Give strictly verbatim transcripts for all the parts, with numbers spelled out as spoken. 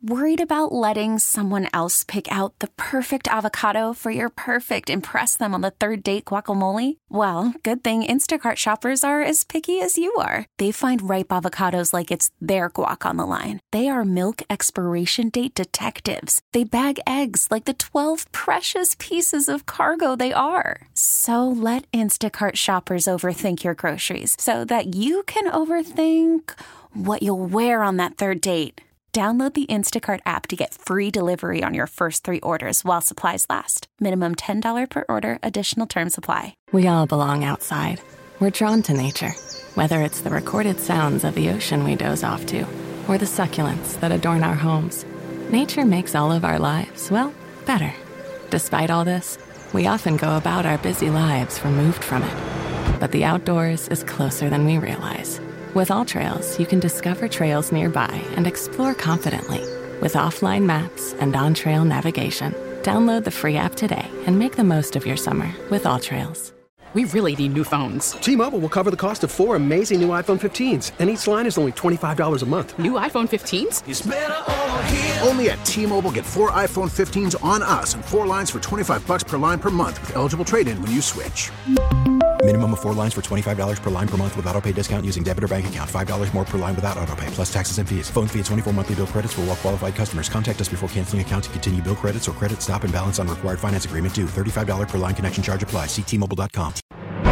Worried about letting someone else pick out the perfect avocado for your perfect impress them on the third date guacamole? Well, good thing Instacart shoppers are as picky as you are. They find ripe avocados like it's their guac on the line. They are milk expiration date detectives. They bag eggs like the twelve precious pieces of cargo they are. So let Instacart shoppers overthink your groceries so that you can overthink what you'll wear on that third date. Download the Instacart app to get free delivery on your first three orders while supplies last. Minimum ten dollars per order. Additional terms apply. We all belong outside. We're drawn to nature. Whether it's the recorded sounds of the ocean we doze off to, or the succulents that adorn our homes, nature makes all of our lives, well, better. Despite all this, we often go about our busy lives removed from it. But the outdoors is closer than we realize. With AllTrails, you can discover trails nearby and explore confidently. With offline maps and on-trail navigation, download the free app today and make the most of your summer with AllTrails. We really need new phones. T-Mobile will cover the cost of four amazing new iPhone fifteens, and each line is only twenty-five dollars a month. New iPhone fifteens? It's better over here. Only at T-Mobile, get four iPhone fifteens on us and four lines for twenty-five dollars per line per month with eligible trade-in when you switch. Minimum of four lines for twenty-five dollars per line per month with autopay discount using debit or bank account. five dollars more per line without autopay, plus taxes and fees. Phone fee at twenty-four monthly bill credits for well-qualified customers. Contact us before canceling account to continue bill credits or credit stop and balance on required finance agreement due. thirty-five dollars per line connection charge applies. See T Mobile dot com.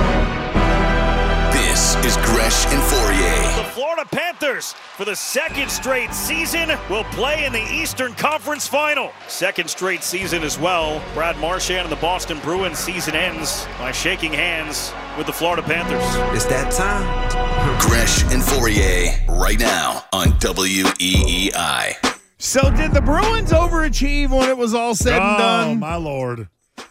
This is Gresh and Fourier. The Florida Panthers, for the second straight season, will play in the Eastern Conference Final. Second straight season as well. Brad Marchand and the Boston Bruins season ends by shaking hands with the Florida Panthers. It's that time. Gresh and Fourier, right now on W E E I. So did the Bruins overachieve when it was all said and done? Oh, my Lord.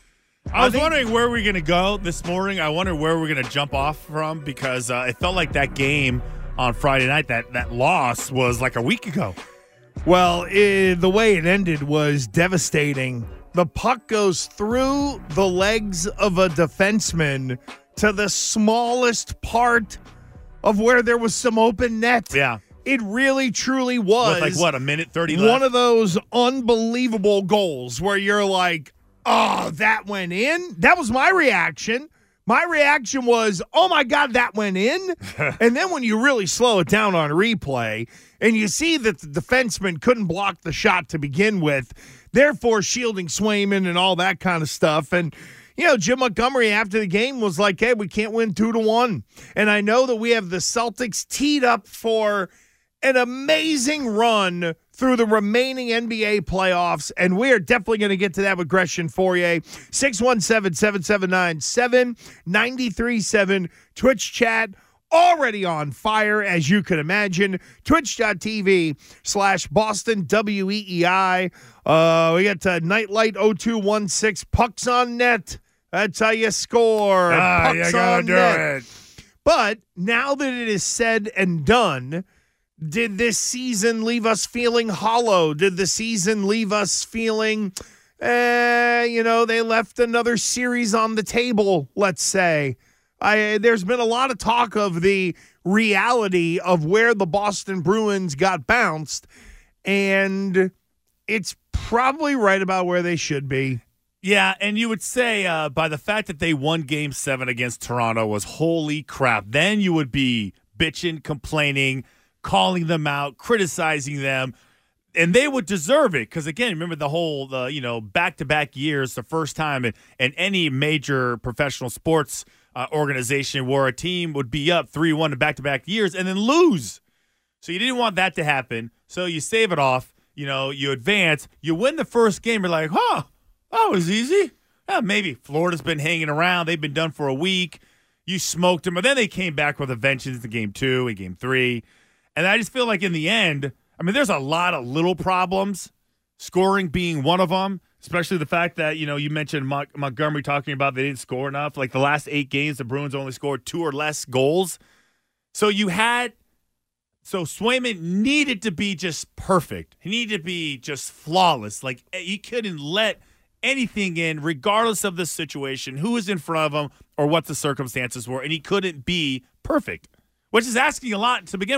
I was wondering where we're going to go this morning. I wonder where we're going to jump off from because uh, it felt like that game on Friday night, that, that loss was like a week ago. Well, it, the way it ended was devastating. The puck goes through the legs of a defenseman to the smallest part of where there was some open net. Yeah. It really, truly was. With like, what, a minute thirty left? One of those unbelievable goals where you're like, oh, that went in? That was my reaction. My reaction was, oh, my God, that went in? And then when you really slow it down on replay and you see that the defenseman couldn't block the shot to begin with, therefore shielding Swayman and all that kind of stuff. And, you know, Jim Montgomery after the game was like, hey, we can't win two to one. And I know that we have the Celtics teed up for an amazing run through the remaining N B A playoffs, and we are definitely going to get to that with Gresh and Fourier. six one seven, seven seven nine, seven nine three seven. Twitch chat already on fire, as you can imagine. Twitch.tv slash Boston W E E I. Uh, we got uh, Nightlight oh two one six. Pucks on net. That's how you score. Ah, Pucks you gotta on do net. it. But now that it is said and done, did this season leave us feeling hollow? Did the season leave us feeling, eh, you know, they left another series on the table, let's say? I, there's been a lot of talk of the reality of where the Boston Bruins got bounced, and it's probably right about where they should be. Yeah, and you would say uh, by the fact that they won Game seven against Toronto was holy crap. Then you would be bitching, complaining, calling them out, criticizing them, and they would deserve it because, again, remember the whole, uh, you know, back-to-back years, the first time in, in any major professional sports uh, organization where a team would be up three one in back-to-back years and then lose. So you didn't want that to happen, so you save it off, you know, you advance, you win the first game, you're like, huh, that was easy. Yeah, maybe Florida's been hanging around, they've been done for a week, you smoked them, but then they came back with a vengeance in game two and game three. And I just feel like in the end, I mean, there's a lot of little problems, scoring being one of them, especially the fact that, you know, you mentioned Mon- Montgomery talking about they didn't score enough. Like the last eight games, the Bruins only scored two or less goals. So you had – so Swayman needed to be just perfect. He needed to be just flawless. Like he couldn't let anything in regardless of the situation, who was in front of him or what the circumstances were, and he couldn't be perfect, which is asking a lot to begin with.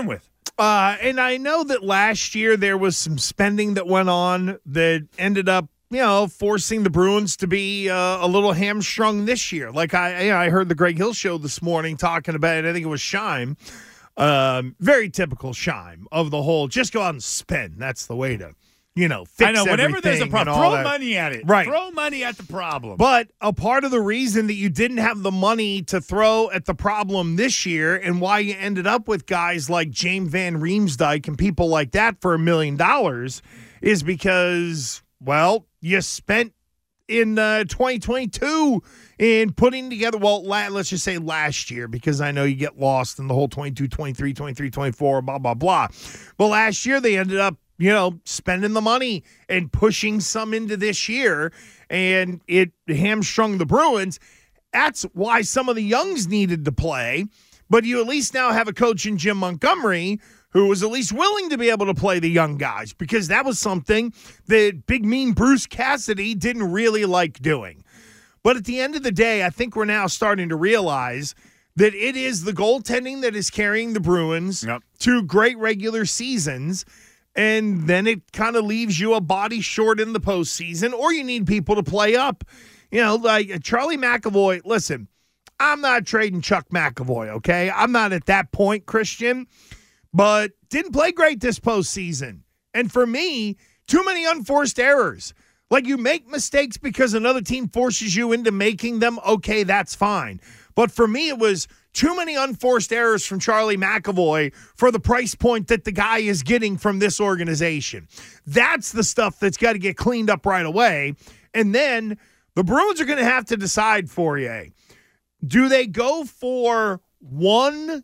Uh, and I know that last year there was some spending that went on that ended up, you know, forcing the Bruins to be uh, a little hamstrung this year. Like I, you know, I heard the Greg Hill show this morning talking about it. I think it was Scheim. Um, very typical Scheim of the whole. Just go out and spend. That's the way to, you know, fix I know. Whenever there's a problem, throw that. money at it. Right. Throw money at the problem. But a part of the reason that you didn't have the money to throw at the problem this year and why you ended up with guys like James Van Riemsdyk and people like that for a million dollars is because, well, you spent in uh, twenty twenty-two in putting together, well, la- let's just say last year, because I know you get lost in the whole twenty-two, twenty-three, twenty-three, twenty-four, blah, blah, blah. But last year they ended up, you know, spending the money and pushing some into this year, and it hamstrung the Bruins. That's why some of the youngs needed to play, but you at least now have a coach in Jim Montgomery who was at least willing to be able to play the young guys, because that was something that big mean Bruce Cassidy didn't really like doing. But at the end of the day, I think we're now starting to realize that it is the goaltending that is carrying the Bruins yep. to great regular seasons, and then it kind of leaves you a body short in the postseason, or you need people to play up. You know, like Charlie McAvoy, listen, I'm not trading Chuck McAvoy, okay? I'm not at that point, Christian, but didn't play great this postseason. And for me, too many unforced errors. Like, you make mistakes because another team forces you into making them, okay, that's fine. But for me, it was too many unforced errors from Charlie McAvoy for the price point that the guy is getting from this organization. That's the stuff that's got to get cleaned up right away. And then the Bruins are going to have to decide, Fourier. Do they go for one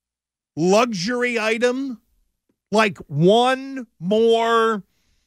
luxury item, like one more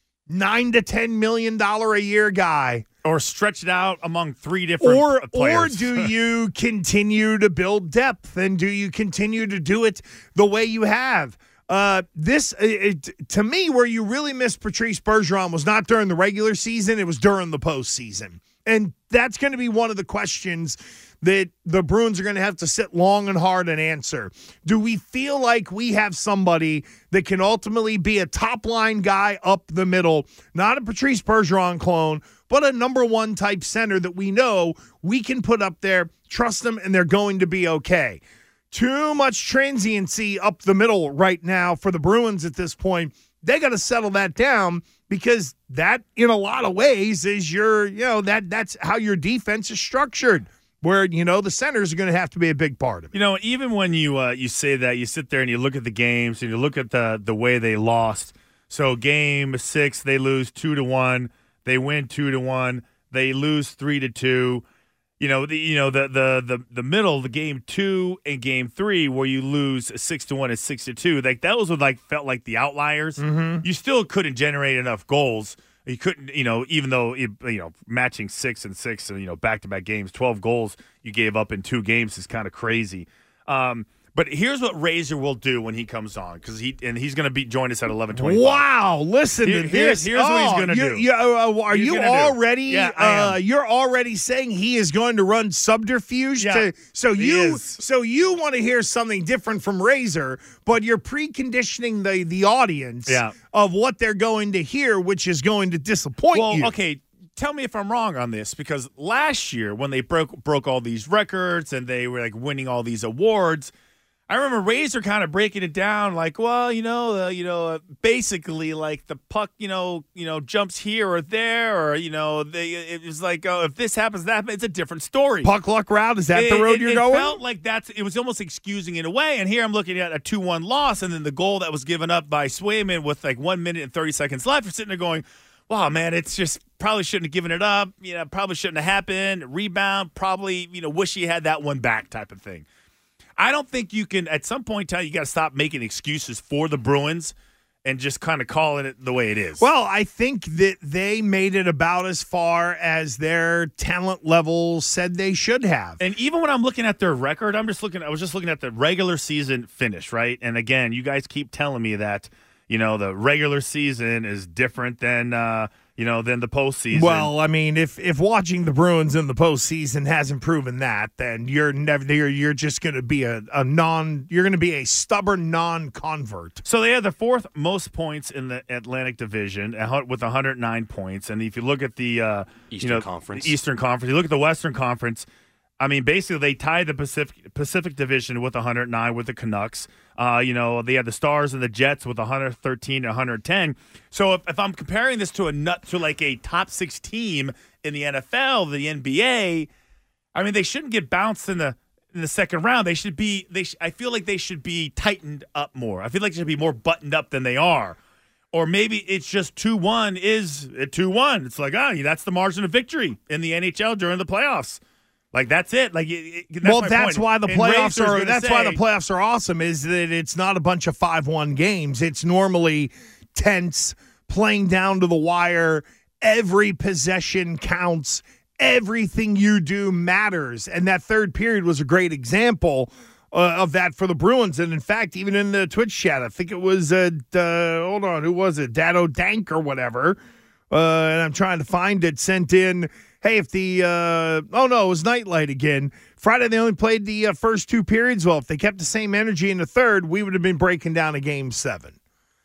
nine to ten million dollar a year guy, or stretch it out among three different or players? Or do you continue to build depth, and do you continue to do it the way you have? Uh, this, it, to me, where you really missed Patrice Bergeron was not during the regular season; it was during the postseason, and that's going to be one of the questions that the Bruins are going to have to sit long and hard and answer. Do we feel like we have somebody that can ultimately be a top-line guy up the middle, not a Patrice Bergeron clone, but a number one type center that we know we can put up there, trust them, and they're going to be okay? Too much transiency up the middle right now for the Bruins at this point. They got to settle that down, because that, in a lot of ways, is your, you know, that that's how your defense is structured, where, you know, the centers are going to have to be a big part of it. You know, even when you uh, you say that, you sit there and you look at the games and you look at the the way they lost. So game six, they lose two to one. They win two to one. They lose three to two. You know, the you know the the the the middle, the game two and game three, where you lose six to one and six to two. Like, those were like felt like the outliers. Mm-hmm. You still couldn't generate enough goals. You couldn't, you know, even though, you know, matching six and six, you know, back-to-back games, twelve goals you gave up in two games is kind of crazy. Um, but here's what Razor will do when he comes on, because he and he's going to be join us at eleven twenty-five. Wow! Listen Here, to here's, this. Here's what he's Oh, going to you, do. You, uh, are He's you gonna do. already? Yeah, I uh, am. You're already saying he is going to run subterfuge. Yeah, to, so he you, is. so you want to hear something different from Razor, but you're preconditioning the the audience Yeah. of what they're going to hear, which is going to disappoint well, you. okay. Tell me if I'm wrong on this, because last year when they broke broke all these records and they were like winning all these awards, I remember Razor kind of breaking it down, like, well, you know, uh, you know, uh, basically, like, the puck, you know, you know, jumps here or there, or, you know, they, it was like, oh, if this happens, that happens, it's a different story. Puck luck route, is that it, the road it, you're it going? It felt like that's. It was almost excusing it away. And here I'm looking at a two one loss, and then the goal that was given up by Swayman with like one minute and thirty seconds left. You're sitting there going, wow, man, it's just probably shouldn't have given it up. You know, probably shouldn't have happened. Rebound, probably, you know, wish he had that one back type of thing. I don't think you can, at some point in time, you got to stop making excuses for the Bruins and just kind of calling it the way it is. Well, I think that they made it about as far as their talent level said they should have. And even when I'm looking at their record, I'm just looking, I was just looking at the regular season finish, right? And again, you guys keep telling me that, you know, the regular season is different than uh, you know than the postseason. Well, I mean, if if watching the Bruins in the postseason hasn't proven that, then you're never you're, you're just going to be a, a non you're going to be a stubborn non-convert. So they had the fourth most points in the Atlantic Division with one hundred nine points, and if you look at the uh, Eastern you know, Conference, the Eastern Conference, you look at the Western Conference. I mean, basically, they tied the Pacific Pacific Division with one hundred nine with the Canucks. Uh, you know, they had the Stars and the Jets with one hundred thirteen and one hundred ten. So if, if I'm comparing this to a nut to like a top six team in the N F L, the N B A, I mean, they shouldn't get bounced in the in the second round. They should be. They sh- I feel like they should be tightened up more. I feel like they should be more buttoned up than they are. Or maybe it's just two one is two one. It's like, ah, that's the margin of victory in the N H L during the playoffs. Like that's it. Like it, it, that's well, my that's point. why the And playoffs Razor's are. That's say, why the playoffs are awesome. Is that it's not a bunch of five one games. It's normally tense, playing down to the wire. Every possession counts. Everything you do matters. And that third period was a great example uh, of that for the Bruins. And in fact, even in the Twitch chat, I think it was uh, uh hold on, who was it? Dado Dank or whatever. Uh, and I'm trying to find it. Sent in. Hey, if the uh, – oh, no, it was Nightlight again. Friday, they only played the uh, first two periods. Well, if they kept the same energy in the third, we would have been breaking down a game seven.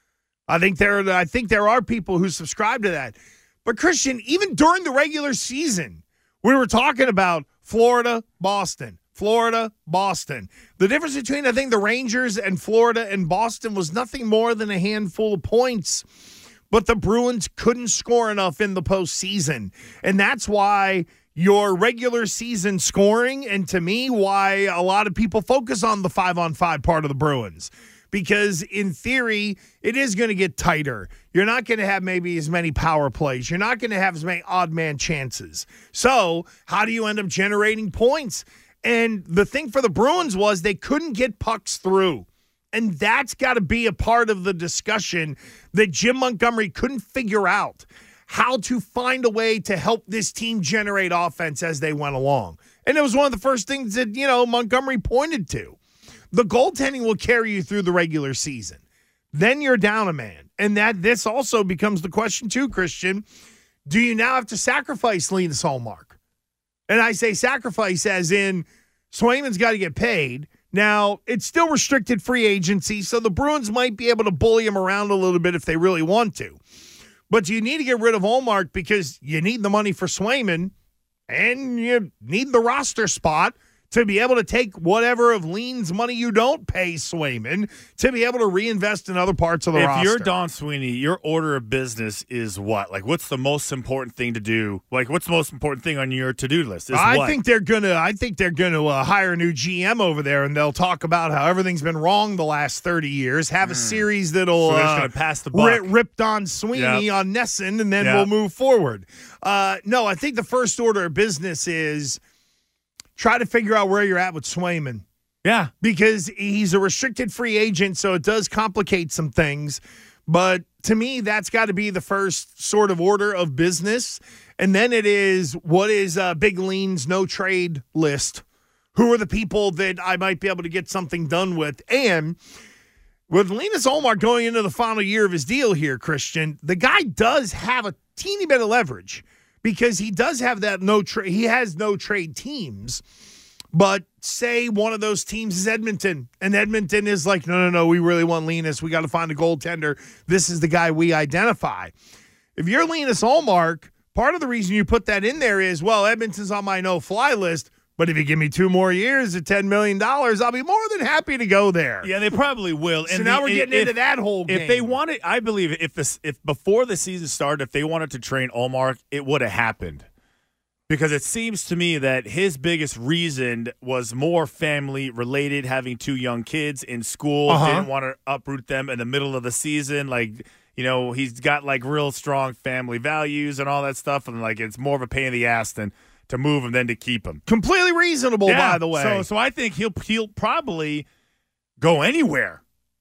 I think there I think there are people who subscribe to that. But, Christian, even during the regular season, we were talking about Florida, Boston, Florida, Boston. The difference between, I think, the Rangers and Florida and Boston was nothing more than a handful of points. But the Bruins couldn't score enough in the postseason. And that's why your regular season scoring, and to me, why a lot of people focus on the five-on-five part of the Bruins. Because in theory, it is going to get tighter. You're not going to have maybe as many power plays. You're not going to have as many odd man chances. So how do you end up generating points? And the thing for the Bruins was they couldn't get pucks through. And that's got to be a part of the discussion that Jim Montgomery couldn't figure out how to find a way to help this team generate offense as they went along. And it was one of the first things that, you know, Montgomery pointed to. The goaltending will carry you through the regular season. Then you're down a man. And that this also becomes the question too, Christian. Do you now have to sacrifice Linus Ullmark? And I say sacrifice as in Swayman's got to get paid. Now, it's still restricted free agency, so the Bruins might be able to bully him around a little bit if they really want to. But you need to get rid of Ullmark because you need the money for Swayman, and you need the roster spot to be able to take whatever of Lean's money you don't pay Swayman to be able to reinvest in other parts of the if roster. If you're Don Sweeney, your order of business is what? Like, what's the most important thing to do? Like, what's the most important thing on your to-do list? Is I what? think they're gonna. I think they're gonna uh, hire a new G M over there, and they'll talk about how everything's been wrong the last thirty years. Have a mm. series that'll so they're uh, gonna pass the buck. Rip, rip Don Sweeney yep. on Nesson, and then yep. we'll move forward. Uh, no, I think the first order of business is try to figure out where you're at with Swayman. Yeah. Because he's a restricted free agent, so it does complicate some things. But to me, that's got to be the first sort of order of business. And then it is, what is uh, Big Lean's no-trade list? Who are the people that I might be able to get something done with? And with Linus Ullmark going into the final year of his deal here, Christian, the guy does have a teeny bit of leverage. Because he does have that no trade, he has no trade teams. But say one of those teams is Edmonton, and Edmonton is like, no, no, no, we really want Linus. We got to find a goaltender. This is the guy we identify. If you're Linus Ullmark, part of the reason you put that in there is, well, Edmonton's on my no-fly list. But if you give me two more years at ten million dollars, I'll be more than happy to go there. Yeah, they probably will. So and now the, we're getting if, into that whole game. If they wanted, I believe if this, if before the season started, if they wanted to train Ullmark, it would have happened. Because it seems to me that his biggest reason was more family related, having two young kids in school, uh-huh. didn't want to uproot them in the middle of the season. Like, you know, he's got like real strong family values and all that stuff. And like, it's more of a pain in the ass than to move him than to keep him. Completely reasonable, yeah, by the way. So, so I think he'll he'll probably go anywhere.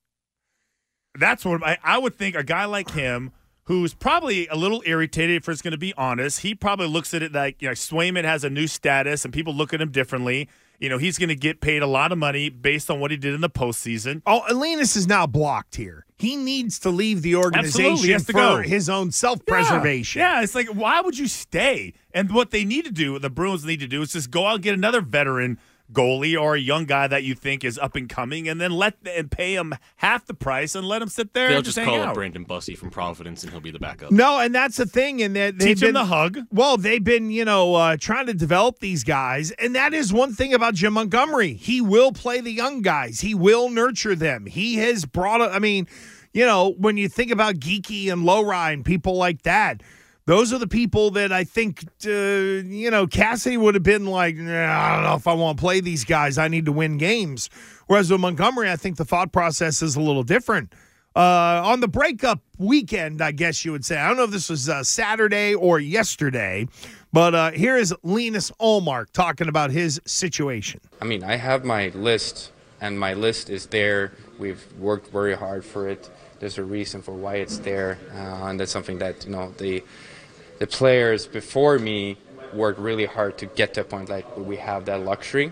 That's what I, I would think. A guy like him, who's probably a little irritated, if it's going to be honest, he probably looks at it like, you know, Swayman has a new status and people look at him differently. You know, he's going to get paid a lot of money based on what he did in the postseason. Oh, Elias is now blocked here. He needs to leave the organization He has to for go. his own self-preservation. Yeah. yeah, it's like, why would you stay? And what they need to do, what the Bruins need to do, is just go out and get another veteran goalie or a young guy that you think is up and coming, and then let and pay him half the price and let him sit there They'll and just just call hang up out. Brandon Bussey from Providence, and he'll be the backup. No, and that's the thing. And that Teach been, him the hug. Well, they've been, you know, uh, trying to develop these guys, and that is one thing about Jim Montgomery. He will play the young guys. He will nurture them. He has brought. A, I mean, you know, when you think about Geeky and Lowry and people like that. Those are the people that I think, uh, you know, Cassidy would have been like, nah, I don't know if I want to play these guys. I need to win games. Whereas with Montgomery, I think the thought process is a little different. Uh, on the breakup weekend, I guess you would say. I don't know if this was uh, Saturday or yesterday, but uh, here is Linus Ullmark talking about his situation. I mean, I have my list, and my list is there. We've worked very hard for it. There's a reason for why it's there, uh, and that's something that, you know, the the players before me worked really hard to get to a point like we have that luxury.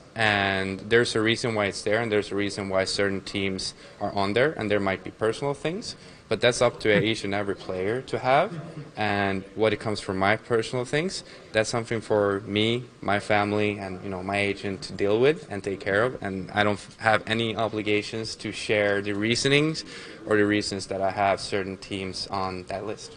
And there's a reason why it's there, and there's a reason why certain teams are on there, and there might be personal things, but that's up to each and every player to have. And what it comes from my personal things, that's something for me, my family, and, you know, my agent to deal with and take care of. And I don't have any obligations to share the reasonings or the reasons that I have certain teams on that list.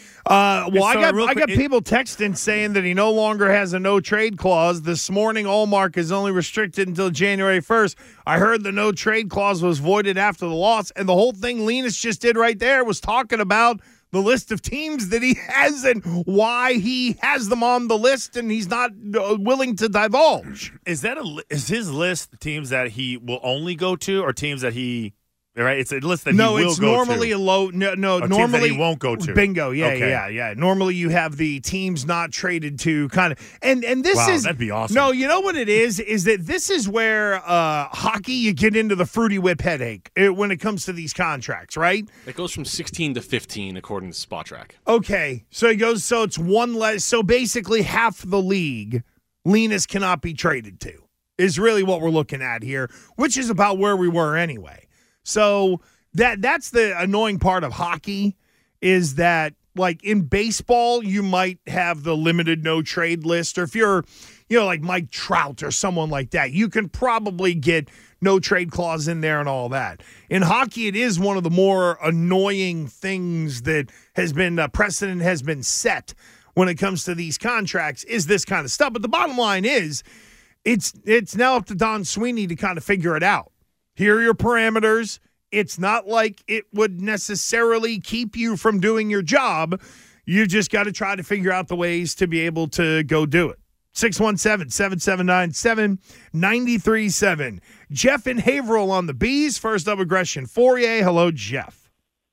Uh, well, I So, got real I quick, got it- people texting saying that he no longer has a no trade clause. This morning, Ullmark is only restricted until January first. I heard the no trade clause was voided after the loss, and the whole thing Linus just did right there was talking about the list of teams that he has and why he has them on the list, and he's not uh, willing to divulge. Is that a li- is his list teams that he will only go to, or teams that he? Right, it's a list that no, he will it's go normally to. a low. No, no, Or teams normally that he won't go to. Bingo, yeah, Okay. yeah, yeah. Normally, you have the teams not traded to kind of, and and this Wow, is that'd be awesome. No, you know what it is is that this is where uh, hockey you get into the fruity whip headache uh, when it comes to these contracts, right? It goes from sixteen to fifteen according to Spot Track. Okay, so it goes. So it's one less. So basically, half the league, Linus cannot be traded to. Is really what we're looking at here, which is about where we were anyway. So. That that's the annoying part of hockey is that, like, in baseball, you might have the limited no trade list, or if you're, you know, like Mike Trout or someone like that, you can probably get no trade clause in there and all that. In hockey, it is one of the more annoying things that has been uh, precedent has been set when it comes to these contracts is this kind of stuff. But the bottom line is, it's it's now up to Don Sweeney to kind of figure it out. Here are your parameters. It's not like it would necessarily keep you from doing your job. You just got to try to figure out the ways to be able to go do it. six one seven, seven seven nine, seven nine three seven. Jeff in Haverhill on the Bees. First up, aggression. Fourier. Hello, Jeff.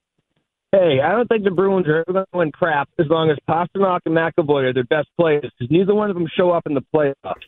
Hey, I don't think the Bruins are ever going to win crap as long as Pastrnak and McAvoy are their best players, because neither one of them show up in the playoffs.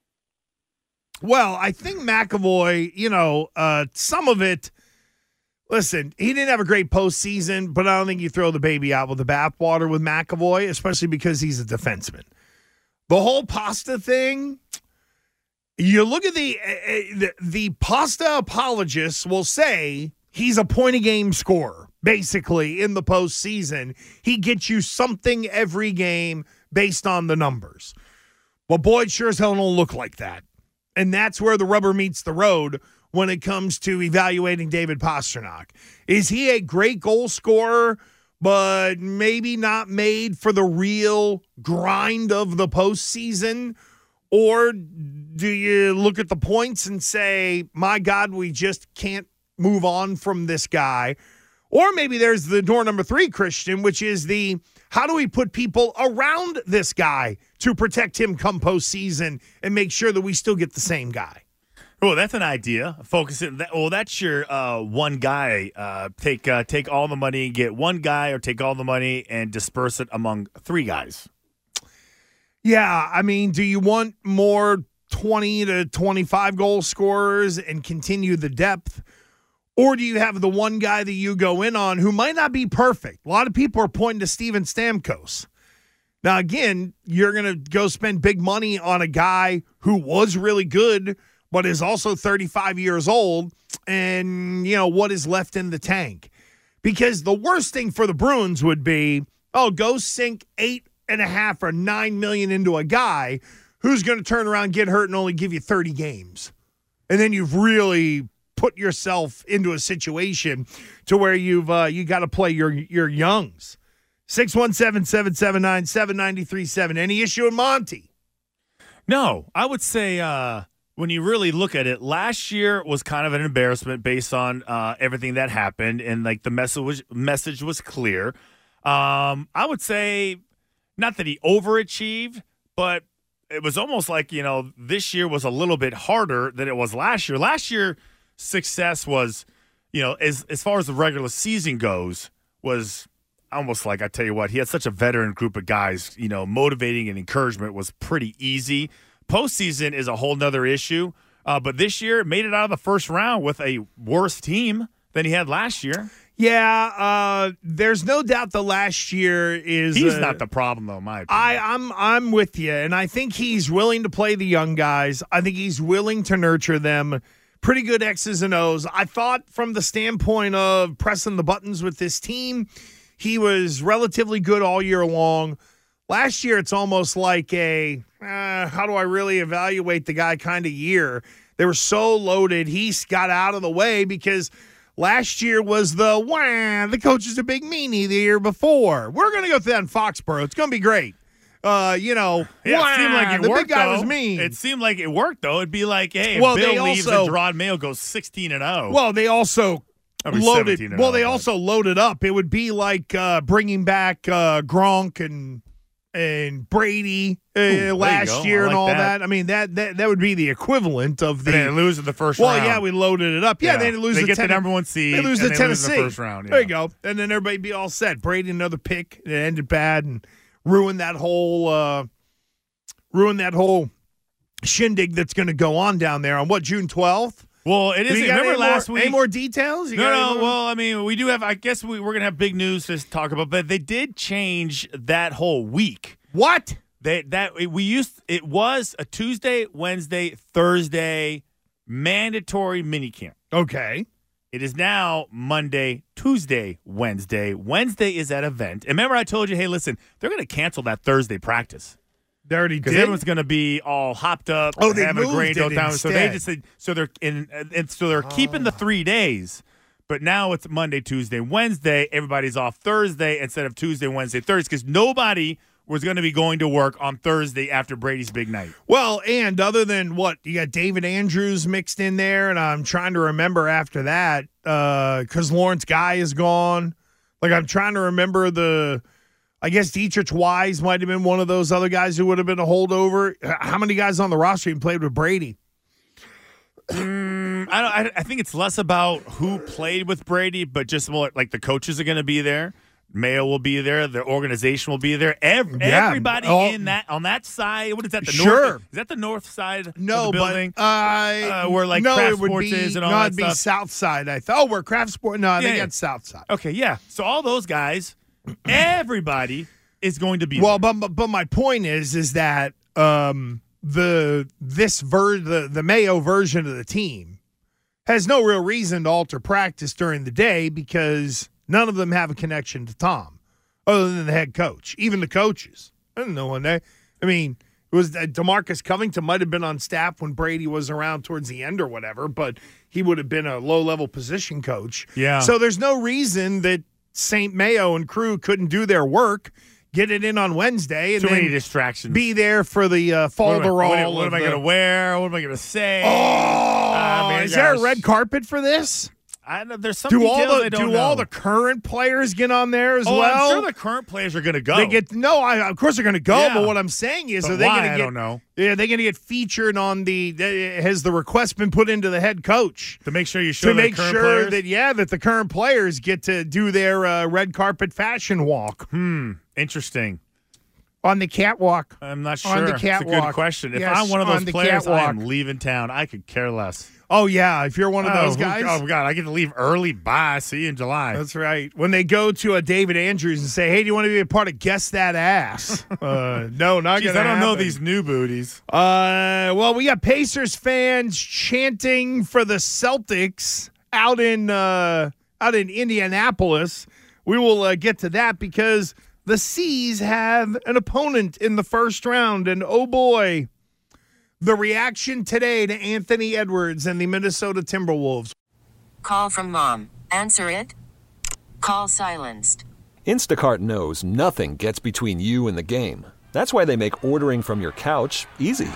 Well, I think McAvoy, you know, uh, some of it, listen, he didn't have a great postseason, but I don't think you throw the baby out with the bathwater with McAvoy, especially because he's a defenseman. The whole Pasta thing, you look at the, uh, the, the Pasta apologists will say he's a point-a-game scorer, basically, in the postseason. He gets you something every game based on the numbers. Well, Boyd sure as hell don't look like that. And that's where the rubber meets the road when it comes to evaluating David Pastrnak. Is he a great goal scorer, but maybe not made for the real grind of the postseason? Or do you look at the points and say, my God, we just can't move on from this guy? Or maybe there's the door number three, Christian, which is the, how do we put people around this guy to protect him come postseason and make sure that we still get the same guy? Well, that's an idea. Focus it. That, well, that's your uh, one guy. Uh, take uh, take all the money and get one guy, or take all the money and disperse it among three guys. Yeah, I mean, do you want more twenty to twenty-five goal scorers and continue the depth? Or do you have the one guy that you go in on who might not be perfect? A lot of people are pointing to Steven Stamkos. Now, again, you're going to go spend big money on a guy who was really good, but is also thirty-five years old, and, you know, what is left in the tank. Because the worst thing for the Bruins would be, oh, go sink eight and a half or nine million into a guy who's going to turn around, get hurt, and only give you thirty games. And then you've really put yourself into a situation to where you've uh, you got to play your your youngs. six one seven, seven seven nine, seven nine three seven. Any issue in Monty? No, I would say uh, when you really look at it, last year was kind of an embarrassment based on uh, everything that happened, and like the message was, message was clear. Um, I would say not that he overachieved, but it was almost like, you know, this year was a little bit harder than it was last year. Last year, success was, you know, as as far as the regular season goes, was almost like, I tell you what, he had such a veteran group of guys, you know, motivating and encouragement was pretty easy. Postseason is a whole nother issue, uh, but this year made it out of the first round with a worse team than he had last year. Yeah, uh, there's no doubt the last year is he's uh, not the problem though, in my opinion. I, I'm I'm with you, and I think he's willing to play the young guys. I think he's willing to nurture them. Pretty good X's and O's. I thought from the standpoint of pressing the buttons with this team, he was relatively good all year long. Last year, it's almost like a, uh, how do I really evaluate the guy kind of year. They were so loaded, he got out of the way because last year was the, wah, the coach is a big meanie the year before. We're going to go through that in Foxborough. It's going to be great. Uh, you know, yeah, wah, it seemed like it the worked, big guy though. was mean. It seemed like it worked, though. It'd be like, hey, if well, Bill leaves also, and Gerard Mayo goes sixteen and oh. Well, they also loaded. and Well, oh, they but. also loaded up. It would be like uh, bringing back uh, Gronk and and Brady uh, Ooh, last year like and all that. that. I mean, that, that that would be the equivalent of the. They lose in the first well, round. yeah, we loaded it up. Yeah, Yeah. they lose They the get the ten- number one seed, They lose and the they lose Tennessee in the first round, yeah. There you go, and then everybody be all set. Brady another pick. It ended bad and ruined that whole uh, ruined that whole shindig that's going to go on down there on what June twelfth. Well, it is. You got Remember any last more, week? Any more details? You no, got any no. more? Well, I mean, we do have. I guess we, we're gonna have big news to talk about, but they did change that whole week. What? They that we used. It was a Tuesday, Wednesday, Thursday mandatory minicamp. Okay. It is now Monday, Tuesday, Wednesday. Wednesday is that event. And remember, I told you, hey, listen, they're going to cancel that Thursday practice. They already Because did? everyone's going to be all hopped up. Oh, they having a moved grain it down. So they instead. just said, so they're in, and so they're keeping the three days. But now it's Monday, Tuesday, Wednesday. Everybody's off Thursday instead of Tuesday, Wednesday, Thursday, because nobody was going to be going to work on Thursday after Brady's big night. Well, and other than what, you got David Andrews mixed in there, and I'm trying to remember after that, because uh, Lawrence Guy is gone. Like, I'm trying to remember the, I guess Dietrich Wise might have been one of those other guys who would have been a holdover. How many guys on the roster even played with Brady? Mm, I, don't, I I think it's less about who played with Brady, but just more like the coaches are going to be there. Mayo will be there. The organization will be there. Every, Yeah, everybody all- in that on that side. What is that? The Sure. north? Is that the north side? No, of the building? but uh, Uh, where, like, no, Kraft it would Sports be, is and all no, that it'd be stuff? South Side. I thought. Oh, where Kraft Sport? No, I think Yeah, yeah. that's South Side. Okay, yeah. So all those guys, everybody is going to be Well, there. but but- but my point is is that um, the this ver the the Mayo version of the team has no real reason to alter practice during the day because none of them have a connection to Tom, other than the head coach. Even the coaches, I don't know when they. I mean, it was uh, DeMarcus Covington might have been on staff when Brady was around towards the end or whatever, but he would have been a low level position coach. Yeah. So there's no reason that Saint Mayo and crew couldn't do their work. Get it in on Wednesday and Too then many distractions. be there for the uh, What am I- falderall. What, am- what am of I the- going to wear? What am I going to say? Oh, Ah, man, is there a gosh. red carpet for this? I know, there's some Do all details the I don't do know. all the current players get on there as oh, well? I'm sure the current players are going to go. They get no. I, of course they're going to go. Yeah. But what I'm saying is, But are they why? going to I get? don't know. Yeah, they're going to get featured on the. Uh, has the request been put into the head coach to make sure you show to the make current sure players? that yeah that the current players get to do their uh, red carpet fashion walk Hmm. Interesting. on the catwalk? I'm not sure. On the It's a good catwalk. question. If Yes, I'm one of on those the players, I am catwalk. leaving town. I could care less. Oh, yeah, if you're one of Oh, those who- guys. Oh, God, I get to leave early. Bye. See you in July. That's right. When they go to a David Andrews and say, hey, do you want to be a part of Guess That Ass? uh, no, not Jeez, going to I don't know happen. these new booties. Uh, well, we got Pacers fans chanting for the Celtics out in uh, out in Indianapolis. We will uh, get to that because the C's have an opponent in the first round, and oh boy, the reaction today to Anthony Edwards and the Minnesota Timberwolves. Call from mom. Answer it. Call silenced. Instacart knows nothing gets between you and the game. That's why they make ordering from your couch easy.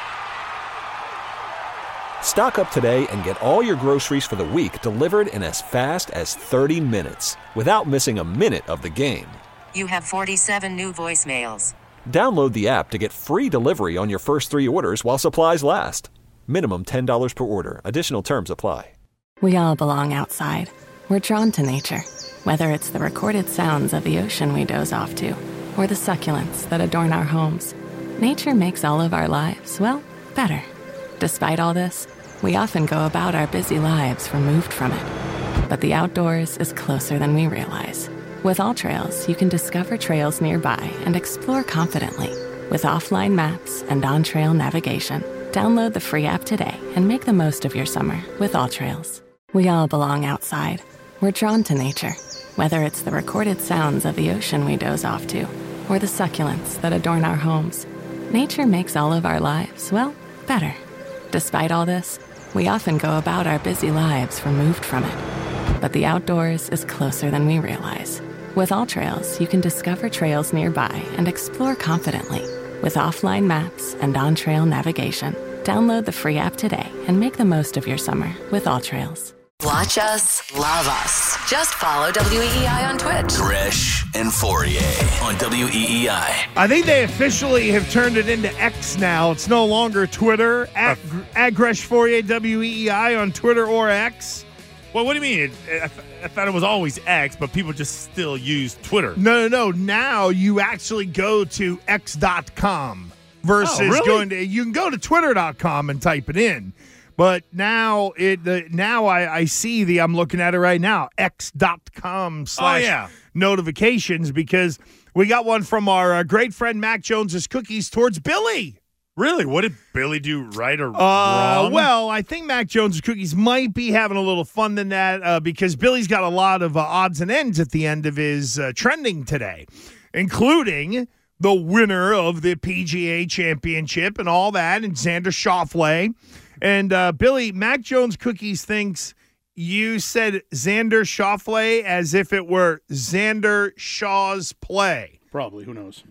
Stock up today and get all your groceries for the week delivered in as fast as thirty minutes without missing a minute of the game. You have forty-seven new voicemails. Download the app to get free delivery on your first three orders while supplies last. Minimum ten dollars per order. Additional terms apply. We all belong outside. We're drawn to nature, whether it's the recorded sounds of the ocean we doze off to, or the succulents that adorn our homes. Nature makes all of our lives, well, better. Despite all this, we often go about our busy lives removed from it. But the outdoors is closer than we realize. With All Trails, you can discover trails nearby and explore confidently. With offline maps and on-trail navigation, download the free app today and make the most of your summer with All Trails. We all belong outside. We're drawn to nature, whether it's the recorded sounds of the ocean we doze off to, or the succulents that adorn our homes. Nature makes all of our lives, well, better. Despite all this, we often go about our busy lives removed from it. But the outdoors is closer than we realize. With All Trails, you can discover trails nearby and explore confidently. With offline maps and on-trail navigation, download the free app today and make the most of your summer with All Trails. Watch us, love us. Just follow W E E I on Twitch. Gresh and Fourier on W E E I. I think they officially have turned it into X now. It's no longer Twitter. At, at Gresh Fourier, W E E I on Twitter or X. Well, what do you mean? It, I, I thought it was always X, but people just still use Twitter. No, no, no. Now you actually go to X dot com versus Oh, really? going to. You can go to Twitter dot com and type it in. But now it the now I, I see the I'm looking at it right now, X dot com slash yeah. notifications, because we got one from our uh, great friend Mac Jones's Cookies towards Billy. Really? What did Billy do right or Uh, wrong? well, I think Mac Jones's Cookies might be having a little fun than that uh, because Billy's got a lot of uh, odds and ends at the end of his uh, trending today, including the winner of the P G A Championship and all that, and Xander Schauffele. And uh, Billy, Mac Jones Cookies thinks you said Xander Schauffele as if it were Xander Shaw's play. Probably. Who knows?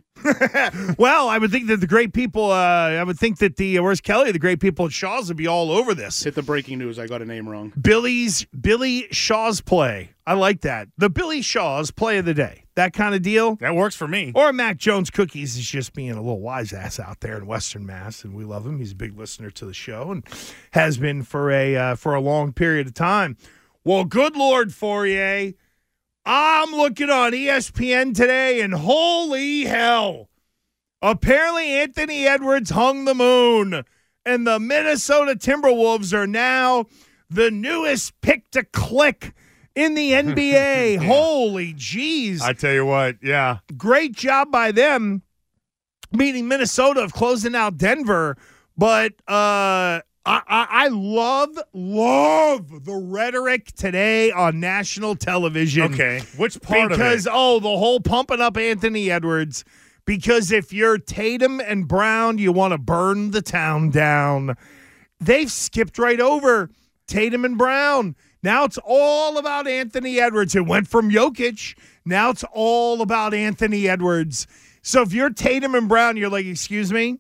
Well, I would think that the great people, uh, I would think that the, uh, where's Kelly? The great people at Shaw's would be all over this. Hit the breaking news. I got a name wrong. Billy's, Billy Shaw's play. I like that. The Billy Shaw's play of the day. That kind of deal. That works for me. Or Mac Jones Cookies is just being a little wise ass out there in Western Mass, and we love him. He's a big listener to the show and has been for a, uh, for a long period of time. Well, good Lord, Fourier. I'm looking on E S P N today, and holy hell. Apparently, Anthony Edwards hung the moon, and the Minnesota Timberwolves are now the newest pick to click in the N B A. Yeah. Holy jeez. I tell you what, yeah. Great job by them, beating Minnesota of closing out Denver, but uh I, I, I love, love the rhetoric today on national television. Okay, which part because, of it? oh, the whole pumping up Anthony Edwards. Because if you're Tatum and Brown, you want to burn the town down. They've skipped right over Tatum and Brown. Now it's all about Anthony Edwards. It went from Jokic. Now it's all about Anthony Edwards. So if you're Tatum and Brown, you're like, excuse me?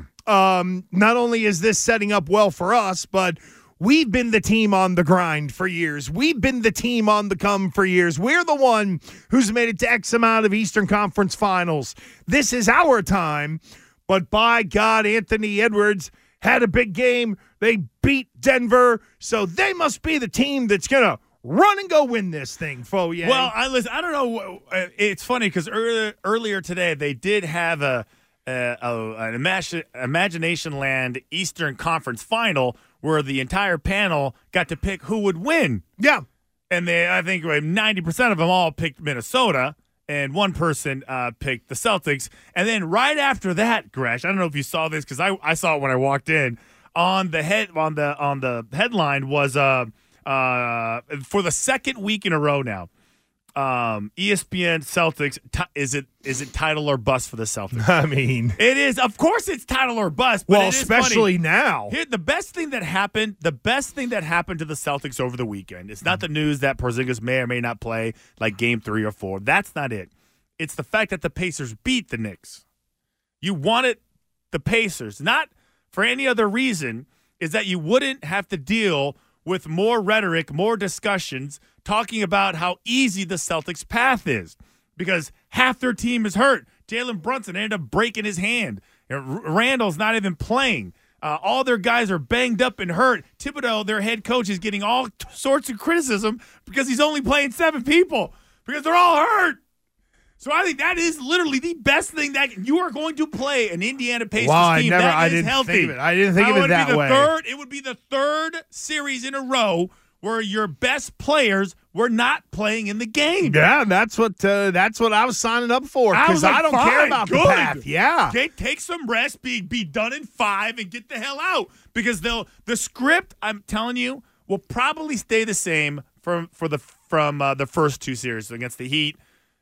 Um, not only is this setting up well for us, but we've been the team on the grind for years. We've been the team on the come for years. We're the one who's made it to X amount of Eastern Conference Finals. This is our time. But by God, Anthony Edwards had a big game. They beat Denver, so they must be the team that's going to run and go win this thing, Fourier. Well, I listen, I don't know. It's funny because earlier, earlier today they did have a, a, a an imagine, Imagination Land Eastern Conference Final where the entire panel got to pick who would win. Yeah. And they, I think ninety percent of them all picked Minnesota, and one person uh, picked the Celtics. And then right after that, Gresh, I don't know if you saw this because I, I saw it when I walked in. On the head on the on the headline was uh uh for the second week in a row now. Um, E S P N Celtics t- is it is it title or bust for the Celtics? I mean, it is. Of course, it's title or bust. But well, it is especially funny. now. Here, the best thing that happened, the best thing that happened to the Celtics over the weekend. It's not the news that Porzingis may or may not play like Game Three or Four. That's not it. It's the fact that the Pacers beat the Knicks. You wanted the Pacers, not for any other reason. Is that you wouldn't have to deal with more rhetoric, more discussions, talking about how easy the Celtics' path is because half their team is hurt. Jalen Brunson ended up breaking his hand. Randall's not even playing. Uh, all their guys are banged up and hurt. Thibodeau, their head coach, is getting all t- sorts of criticism because he's only playing seven people because they're all hurt. So I think that is literally the best thing that you are going to play an Indiana Pacers wow, team I never, that I is didn't healthy. Think of it. I didn't think How of it that be the way. Third, it would be the third series in a row where your best players were not playing in the game. Yeah, that's what uh, that's what I was signing up for I, because like, I don't fine, care about good. the path. Yeah, okay, take some rest, be be done in five, and get the hell out because they'll the script. I'm telling you will probably stay the same from for the from uh, the first two series against the Heat.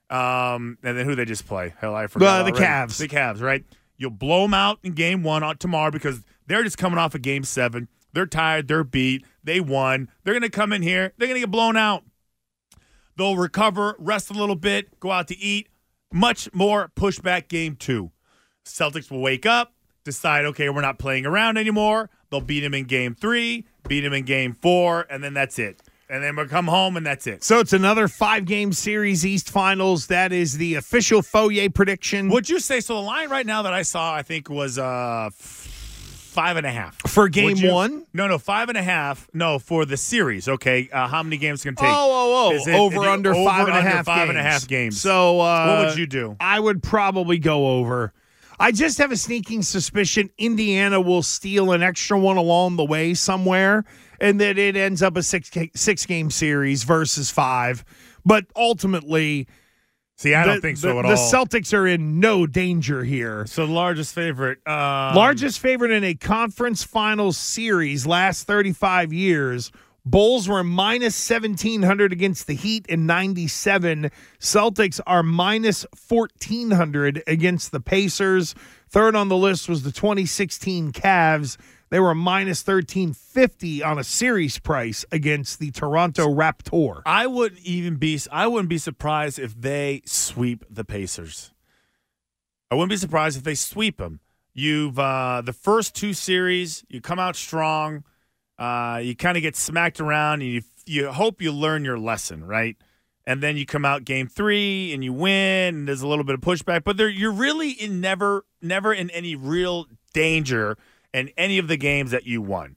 Um, and then who they just play? Hell, I forgot. Uh, the already. Cavs. The Cavs, right? You'll blow them out in game one on tomorrow because they're just coming off of game seven. They're tired. They're beat. They won. They're going to come in here. They're going to get blown out. They'll recover, rest a little bit, go out to eat. Much more pushback game two. Celtics will wake up, decide, okay, we're not playing around anymore. They'll beat him in game three, beat him in game four, and then that's it. And then we'll come home, and that's it. So it's another five-game series, East Finals. That is the official Fourier prediction. Would you say, so the line right now that I saw, I think, was uh, f- five and a half. For game you, one? No, no, five and a half. No, for the series, okay? Uh, how many games can take? Oh, oh, oh. Is it, over, is it under, over, five and a under half five games. and a half games. So uh, what would you do? I would probably go over. I just have a sneaking suspicion Indiana will steal an extra one along the way somewhere, and that it ends up a six six game series versus five. But ultimately, see, I the, don't think so the, at the all. The Celtics are in no danger here. So the largest favorite, um, largest favorite in a conference finals series last thirty-five years. Bulls were minus seventeen hundred against the Heat in ninety-seven. Celtics are minus fourteen hundred against the Pacers. Third on the list was the twenty sixteen Cavs. They were minus thirteen fifty on a series price against the Toronto Raptors. I wouldn't even be I wouldn't be surprised if they sweep the Pacers. I wouldn't be surprised if they sweep them. You've uh, the first two series, you come out strong. Uh, you kind of get smacked around, and you you hope you learn your lesson, right? And then you come out game three and you win, and there's a little bit of pushback, but you're really in never never in any real danger in any of the games that you won.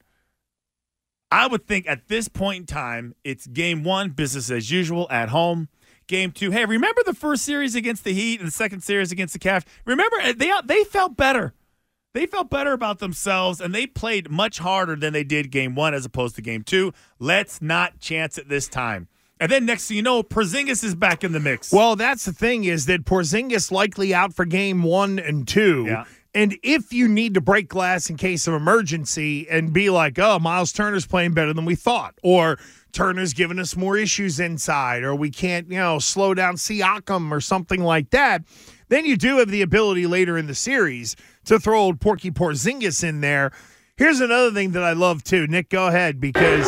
I would think at this point in time, it's game one, business as usual at home. Game two, hey, remember the first series against the Heat and the second series against the Cavs? Remember, they they felt better. They felt better about themselves, and they played much harder than they did game one as opposed to game two. Let's not chance it this time. And then next thing you know, Porzingis is back in the mix. Well, that's the thing is that Porzingis likely out for game one and two. Yeah. And if you need to break glass in case of emergency and be like, oh, Miles Turner's playing better than we thought, or Turner's giving us more issues inside, or we can't, you know, slow down Siakam or something like that, then you do have the ability later in the series to throw old Porky Porzingis in there. Here's another thing that I love, too. Nick, go ahead, because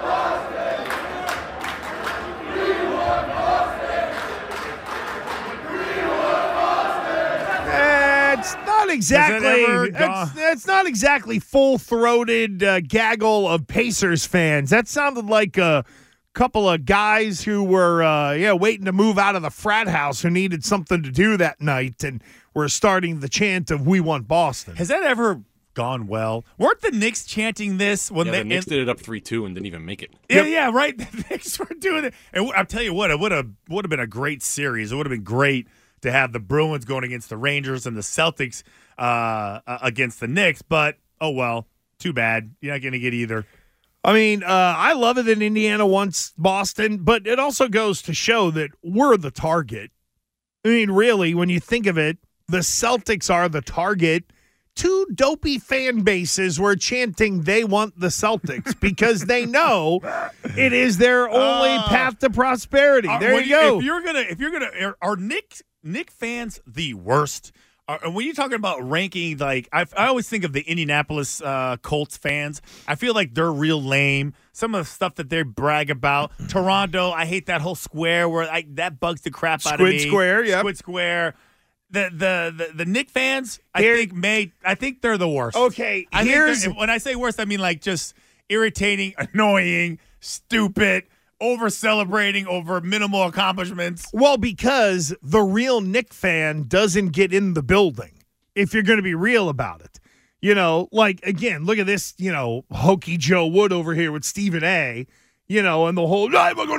it's not exactly it's, it's not exactly full-throated uh, gaggle of Pacers fans. That sounded like a couple of guys who were uh, yeah waiting to move out of the frat house who needed something to do that night and were starting the chant of "We want Boston." Has that ever gone well? Weren't the Knicks chanting this when yeah, they the Knicks did it up three two and didn't even make it? Yeah, yeah, right. The Knicks were doing it, and I'll tell you what, it would have would have been a great series. It would have been great to have the Bruins going against the Rangers and the Celtics uh, against the Knicks. But oh well, too bad. You're not going to get either. I mean, uh, I love it that Indiana wants Boston, but it also goes to show that we're the target. I mean, really, when you think of it, the Celtics are the target. Two dopey fan bases were chanting they want the Celtics because they know it is their only uh, path to prosperity. There you go. If you're gonna, if you're gonna, are, are Nick Nick fans the worst? Are, when you're talking about ranking, like I, I always think of the Indianapolis uh, Colts fans. I feel like they're real lame. Some of the stuff that they brag about. Toronto, I hate that whole square where I, that bugs the crap out of me. Squid Square, yeah. Squid Square. The, the the the Knick fans, I Here, think may I think they're the worst. Okay, I here's think when I say worst, I mean like just irritating, annoying, stupid, over celebrating over minimal accomplishments. Well, because the real Knick fan doesn't get in the building. If you're going to be real about it, you know, like again, look at this, you know, hokey Joe Wood over here with Stephen A. You know, and the whole, I'm going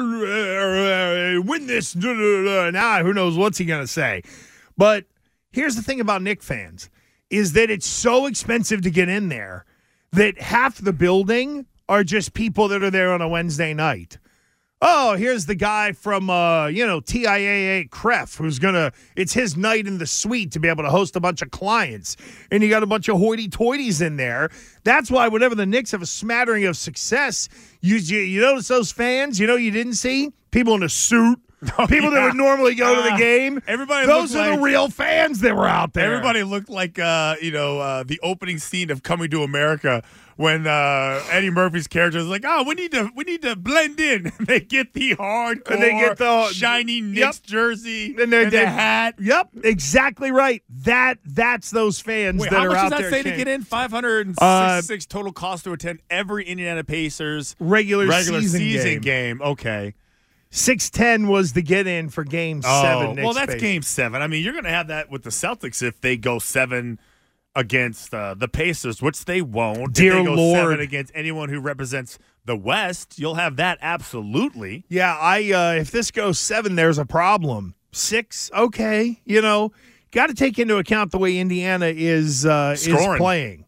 to win this. Now, who knows what's he going to say? But here's the thing about Knick fans is that it's so expensive to get in there that half the building are just people that are there on a Wednesday night. Oh, here's the guy from, uh, you know, T I A A Cref who's going to, it's his night in the suite to be able to host a bunch of clients. And you got a bunch of hoity-toities in there. That's why whenever the Knicks have a smattering of success, you, you, you notice those fans, you know you didn't see? People in a suit. Oh, people yeah. that would normally go uh, to the game. Everybody Those are like, the real fans that were out there. Everybody looked like, uh, you know, uh, the opening scene of Coming to America when uh, Eddie Murphy's character is like, oh, we need to we need to blend in. And they get the hardcore, and they get the shiny Knicks yep. jersey and, and the hat. Yep, exactly right. That That's those fans Wait, that are out there. How much does that say to get in? five hundred sixty-six uh, total cost to attend every Indiana Pacers regular, regular season, season game. game. Okay. six ten was the get-in for Game oh, seven. Well, that's Pacers. Game seven. I mean, you're going to have that with the Celtics if they go seven against uh, the Pacers, which they won't. Dear if they go Lord. seven against anyone who represents the West, you'll have that absolutely. Yeah, I. Uh, if this goes seven, there's a problem. Six, okay. You know, got to take into account the way Indiana is uh, is playing.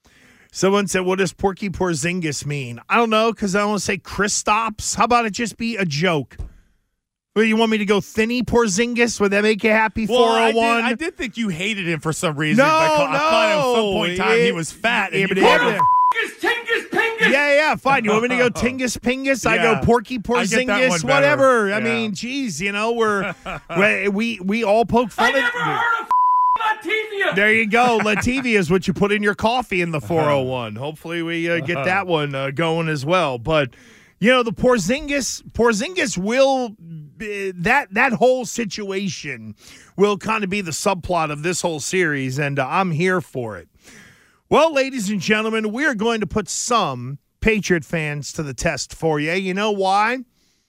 Someone said, what does Porky Porzingis mean? I don't know, because I want to say Kristaps. How about it just be a joke? Well, you want me to go Thinny Porzingis? Would that make you happy, well, four oh one? I did, I did think you hated him for some reason. No, I thought, no. I thought at some point in time it, he was fat. And it, you it, called him, Tingus Pingus. Yeah, yeah, fine. You want me to go Tingus Pingus? I Yeah. go Porky Porzingis, whatever. Yeah. I mean, geez, you know, we're we we all poke fun I at never heard of Lativia. There you go. Lativia is what you put in your coffee in the four oh one. Hopefully we uh, get that one uh, going as well. But, you know, the Porzingis, Porzingis will, uh, that that whole situation will kind of be the subplot of this whole series, and uh, I'm here for it. Well, ladies and gentlemen, we're going to put some Patriot fans to the test for you. You know why?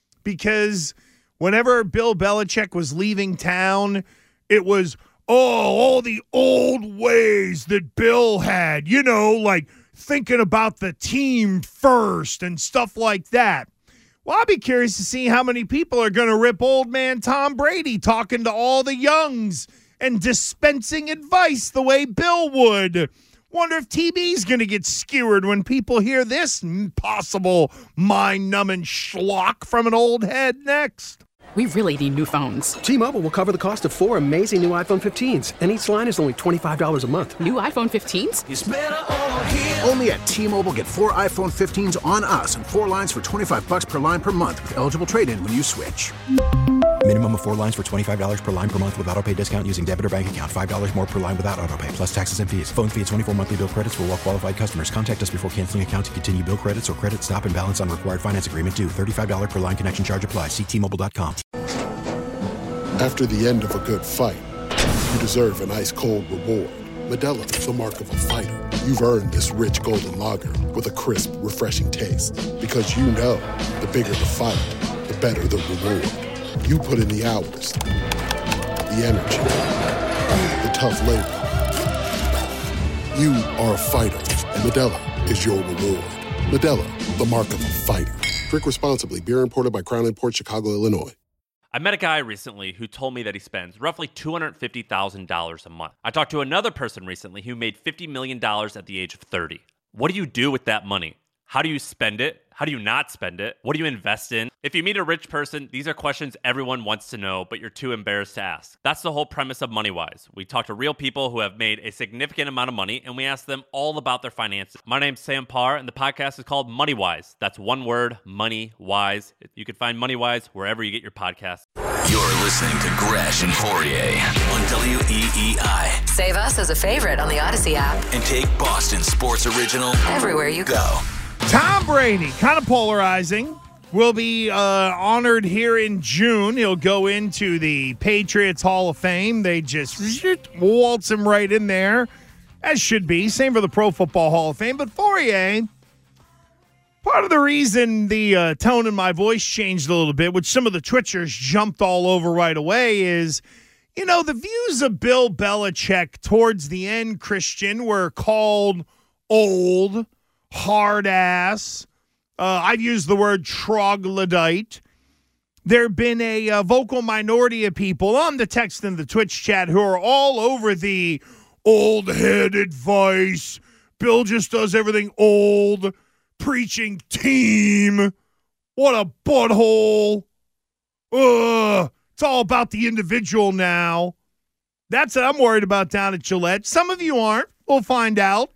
Because whenever Bill Belichick was leaving town, it was, oh, all the old ways that Bill had, you know, like thinking about the team first and stuff like that. Well, I'll be curious to see how many people are going to rip old man Tom Brady talking to all the youngs and dispensing advice the way Bill would. Wonder if T B's going to get skewered when people hear this possible mind-numbing schlock from an old head next. We really need new phones. T-Mobile will cover the cost of four amazing new iPhone fifteens, and each line is only twenty-five dollars a month. New iPhone fifteens? It's better over here. Only at T-Mobile, get four iPhone fifteens on us and four lines for twenty-five dollars per line per month with eligible trade-in when you switch. Minimum of four lines for twenty-five dollars per line per month with autopay discount using debit or bank account. five dollars more per line without autopay, plus taxes and fees. Phone fee at twenty-four monthly bill credits for well-qualified customers. Contact us before canceling account to continue bill credits or credit stop and balance on required finance agreement due. thirty-five dollars per line connection charge applies. See T Mobile dot com. After the end of a good fight, you deserve an ice-cold reward. Modelo is the mark of a fighter. You've earned this rich golden lager with a crisp, refreshing taste. Because you know, the bigger the fight, the better the reward. You put in the hours, the energy, the tough labor. You are a fighter, and Modelo is your reward. Modelo, the mark of a fighter. Drink responsibly. Beer imported by Crown Imports, Chicago, Illinois. I met a guy recently who told me that he spends roughly two hundred fifty thousand dollars a month. I talked to another person recently who made fifty million dollars at the age of thirty. What do you do with that money? How do you spend it? How do you not spend it? What do you invest in? If you meet a rich person, these are questions everyone wants to know, but you're too embarrassed to ask. That's the whole premise of MoneyWise. We talk to real people who have made a significant amount of money, and we ask them all about their finances. My name's Sam Parr, and the podcast is called MoneyWise. That's one word, MoneyWise. You can find MoneyWise wherever you get your podcasts. You're listening to Gresh and Fourier on W E E I. Save us as a favorite on the Odyssey app. And take Boston Sports Original everywhere you go. Tom Brady, kind of polarizing, will be uh, honored here in June. He'll go into the Patriots Hall of Fame. They just waltz him right in there, as should be. Same for the Pro Football Hall of Fame. But Fourier, part of the reason the uh, tone in my voice changed a little bit, which some of the Twitchers jumped all over right away, is, you know, the views of Bill Belichick towards the end, Christian, were called old, hard ass. Uh, I've used the word troglodyte. There have been a uh, vocal minority of people on the text and the Twitch chat who are all over the old head advice. Bill just does everything old. Preaching team. What a butthole. Ugh. It's all about the individual now. That's what I'm worried about down at Gillette. Some of you aren't. We'll find out.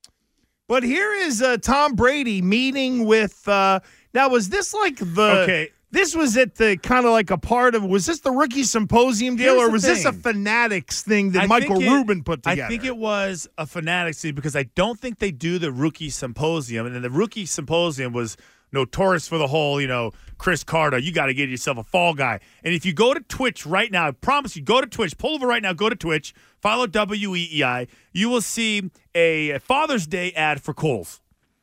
But here is uh, Tom Brady meeting with, uh, now was this like the, okay. This was at the kind of like a part of, was this the rookie symposium deal Here's or the was this a thing. Fanatics thing that I Michael think it- Rubin put together? I think it was a Fanatics thing because I don't think they do the rookie symposium. And then the rookie symposium was notorious for the whole, you know, Chris Carter, you got to get yourself a fall guy. And if you go to Twitch right now, I promise you, go to Twitch, pull over right now, go to Twitch, follow W E E I, you will see a Father's Day ad for Kohl's.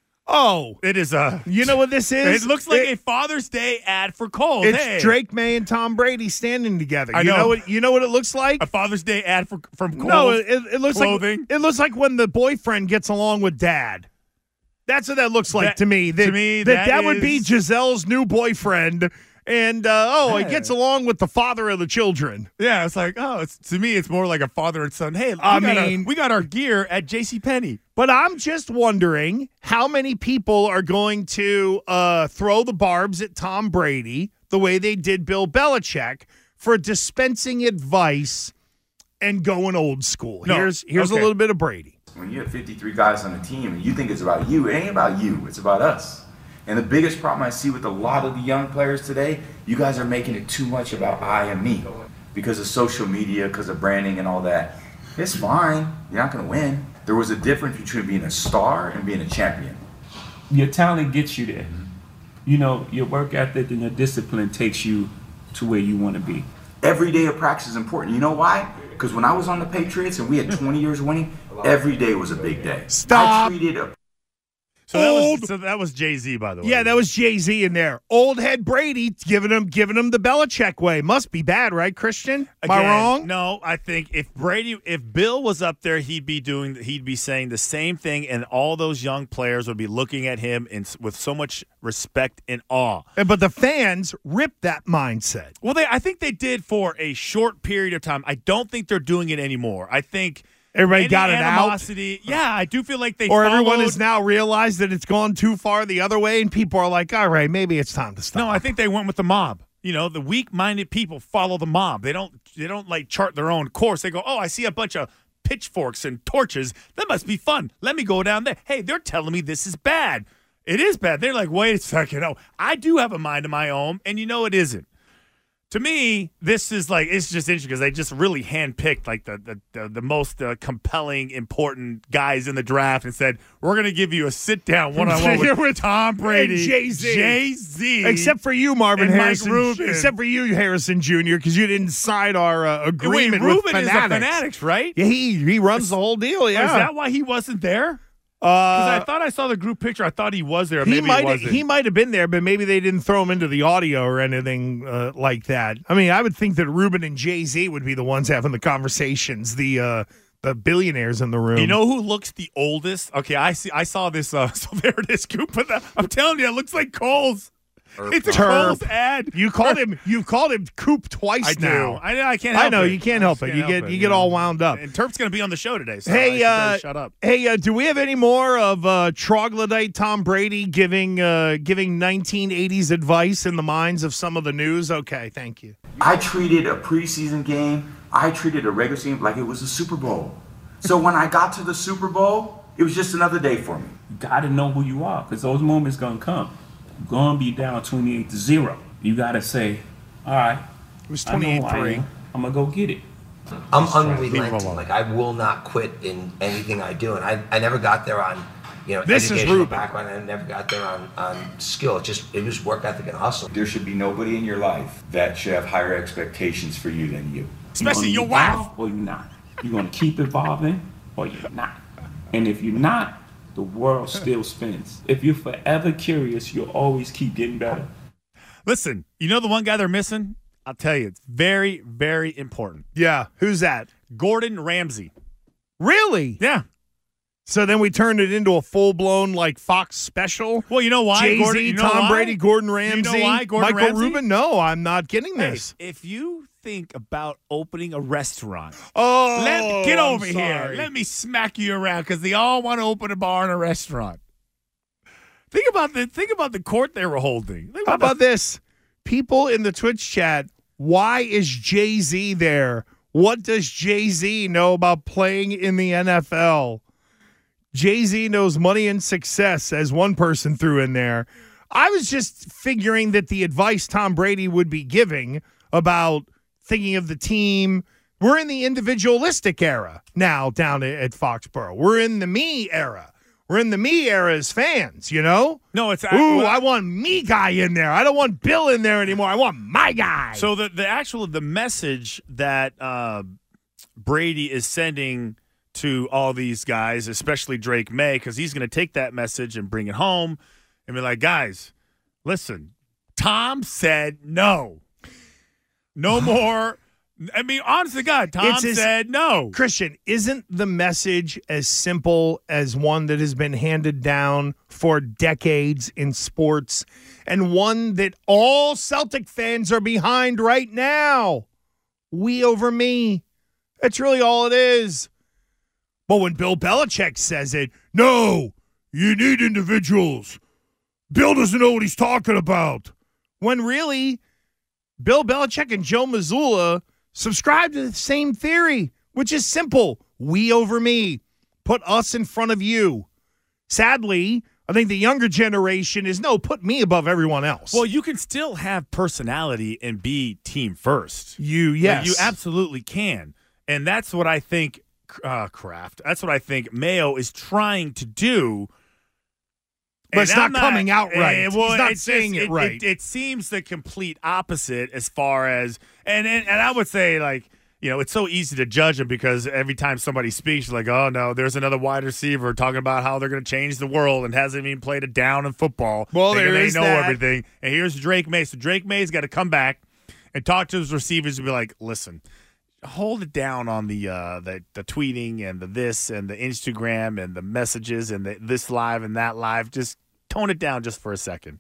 Oh. It is a... You know what this is? It looks like It- a Father's Day ad for Kohl's. It's Hey. Drake May and Tom Brady standing together. I you know. know what you know what it looks like? A Father's Day ad for, from Kohl's. No, it, it looks clothing. like it looks like when the boyfriend gets along with dad. That's what that looks like That- to me. That, to me, that, that that would be is- Giselle's new boyfriend, and uh, oh, he Yeah. gets along with the father of the children. Yeah, it's like, oh, it's to me, it's more like a father and son. Hey, we I got our- mean- we got our gear at JCPenney. But I'm just wondering how many people are going to uh, throw the barbs at Tom Brady the way they did Bill Belichick for dispensing advice and going old school. No, Here's here's okay. a little bit of Brady. When you have fifty-three guys on the team and you think it's about you, it ain't about you, it's about us. And the biggest problem I see with a lot of the young players today, you guys are making it too much about I and me because of social media, because of branding and all that. It's fine, you're not gonna win. There was a difference between being a star and being a champion. Your talent gets you there. You know, your work ethic and your discipline takes you to where you want to be. Every day of practice is important. You know why? Because when I was on the Patriots and we had twenty years winning, every day was a big day. Stop. I treated a So that Old- was so that was Jay-Z, by the way. Yeah, that was Jay-Z in there. Old head Brady giving him giving him the Belichick way. Must be bad, right, Christian? Am I Again, wrong? No, I think if Brady, if Bill was up there, he'd be doing, he'd be saying the same thing, and all those young players would be looking at him in, with so much respect and awe. But the fans ripped that mindset. Well, they, I think they did for a short period of time. I don't think they're doing it anymore. I think Everybody any got it out? animosity. Yeah, I do feel like they Or everyone followed- has now realized that it's gone too far the other way, and people are like, all right, maybe it's time to stop. No, I think they went with the mob. You know, the weak-minded people follow the mob. They don't they don't like chart their own course. They go, "Oh, I see a bunch of pitchforks and torches. That must be fun. Let me go down there. Hey, they're telling me this is bad. It is bad." They're like, "Wait a second. Oh, I do have a mind of my own, and you know it isn't." To me, this is like, it's just interesting because they just really handpicked like the the, the, the most uh, compelling, important guys in the draft and said, we're going to give you a sit-down one-on-one with, With Tom Brady. and Jay-Z. Jay-Z. Except for you, Marvin and Mike Harrison. Rubin. Except for you, Harrison Junior, because you didn't sign our uh, agreement Wait, with Rubin is Fanatics. a Fanatics, right? Yeah, he, he runs the whole deal, yeah. Is that why he wasn't there? Because I Uh, thought I saw the group picture. I thought he was there. he Maybe might he wasn't. he might have been there, but maybe they didn't throw him into the audio or anything uh, like that. I mean, I would think that Rubin and Jay-Z would be the ones having the conversations, the uh, the billionaires in the room. You know who looks the oldest? Okay, I see. I saw this. Uh, so there it is, Scoop. But that, I'm telling you, it looks like Coles. It's a Turf. Kohl's ad. You called him. You've called him Coop twice I do. now. I know. I can't. Help I know it. you can't I help just it. can't You help get it, you get know. all wound up. And Turp's going to be on the show today. So I Hey, should uh, better shut up. hey, uh, do we have any more of uh, troglodyte Tom Brady giving uh, giving nineteen eighties advice in the minds of some of the news? Okay, thank you. I treated a preseason game, I treated a regular season like it was a Super Bowl. So when I got to the Super Bowl, it was just another day for me. You got to know who you are, because those moments going to come. You're going to be down twenty-eight to zero. You got to say, all right, it was twenty-eight three. I'm going to go get it. I'm unrelenting. Like, I will not quit in anything I do. And I, I never got there on, you know, This is educational Ruben. background. I never got there on, on skill. It just, it was work ethic and hustle. There should be nobody in your life that should have higher expectations for you than you. Especially your wife. Or you're not. You're going to keep evolving or you're not. And if you're not, the world still spins. If you're forever curious, you'll always keep getting better. Listen, you know the one guy they're missing? I'll tell you, it's very, very important. Yeah, who's that? Gordon Ramsay. Really? Yeah. So then we turned it into a full blown like Fox special. Well, you know why? Jay-Z, Gordon, you know Tom why? Brady, Gordon You Ramsay, know why? Gordon Michael Ramsay? Rubin. No, I'm not getting Hey, this. if you think about opening a restaurant, Oh, let, get I'm over here. sorry. Let me smack you around because they all want to open a bar and a restaurant. Think about the think about the court they were holding. Think How about about this? People in the Twitch chat, why is Jay-Z there? What does Jay-Z know about playing in the N F L? Jay-Z knows money and success, as one person threw in there. I was just figuring that the advice Tom Brady would be giving about thinking of the team, we're in the individualistic era now down at Foxborough. We're in the me era. We're in the me era as fans, you know? No, it's Ooh, I want me guy in there. I don't want Bill in there anymore. I want my guy. So the the actual the message that uh, Brady is sending to all these guys, especially Drake May, because he's going to take that message and bring it home and be like, guys, listen, Tom said no. No more. I mean, honest to God, Tom It's as- said no. Christian, isn't the message as simple as one that has been handed down for decades in sports and one that all Celtic fans are behind right now? We over me. That's really all it is. But when Bill Belichick says it, no, you need individuals. Bill doesn't know what he's talking about. When really, Bill Belichick and Joe Mazzulla subscribe to the same theory, which is simple. We over me. Put us in front of you. Sadly, I think the younger generation is, no, put me above everyone else. Well, you can still have personality and be team first. You, yes. Like, you absolutely can. And that's what I think, uh, Kraft, that's what I think Mayo is trying to do. But it's And not I'm coming out right. eh, well, He's not it's saying just- it right. It, it seems the complete opposite as far as, and, and and I would say, like, you know, it's so easy to judge him because every time somebody speaks, like, oh no, there's another wide receiver talking about how they're going to change the world and hasn't even played a down in football. Well, Thinking there they is know that. everything. And here's Drake May. So Drake May's got to come back and talk to his receivers and be like, listen, hold it down on the uh, the, the tweeting and the this and the Instagram and the messages and the this live and that live. Just tone it down just for a second.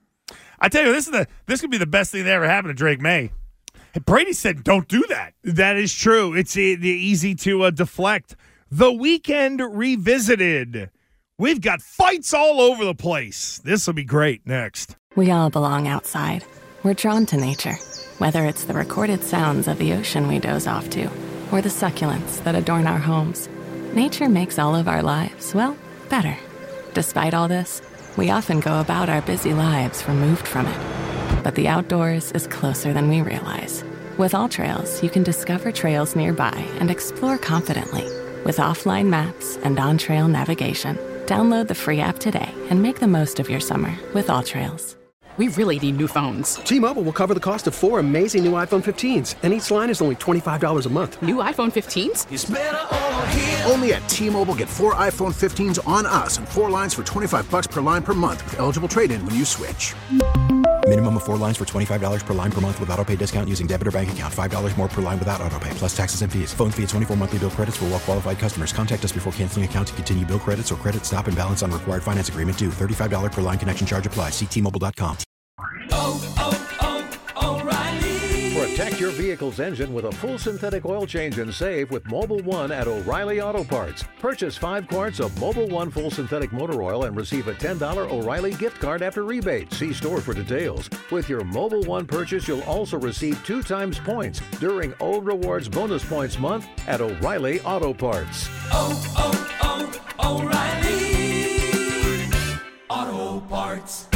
I tell you, this is the this could be the best thing that ever happened to Drake May. And Brady said, "Don't do that." That is true. It's e- easy to uh, deflect. The Weekend Revisited. We've got fights all over the place. This will be great next. We all belong outside. We're drawn to nature, whether it's the recorded sounds of the ocean we doze off to, or the succulents that adorn our homes. Nature makes all of our lives, well, better. Despite all this, we often go about our busy lives removed from it. But the outdoors is closer than we realize. With All Trails, you can discover trails nearby and explore confidently. With offline maps and on-trail navigation, download the free app today and make the most of your summer with All Trails. We really need new phones. T-Mobile will cover the cost of four amazing new iPhone fifteens, and each line is only twenty-five dollars a month. New iPhone fifteens? It's better over here. Only at T-Mobile, get four iPhone fifteens on us and four lines for twenty-five bucks per line per month with eligible trade-in when you switch. Minimum of four lines for twenty-five dollars per line per month with autopay discount using debit or bank account. five dollars more per line without autopay, plus taxes and fees. Phone fee at twenty-four monthly bill credits for well-qualified customers. Contact us before canceling account to continue bill credits or credit stop and balance on required finance agreement due. thirty-five dollars per line connection charge applies. See T Mobile dot com. Oh, oh, oh, O'Reilly. Protect your vehicle's engine with a full synthetic oil change and save with Mobile One at O'Reilly Auto Parts. Purchase five quarts of Mobile One full synthetic motor oil and receive a ten dollars O'Reilly gift card after rebate. See store for details. With your Mobile One purchase, you'll also receive two times points during O Rewards Bonus Points Month at O'Reilly Auto Parts. Oh, oh, oh, O'Reilly Auto Parts.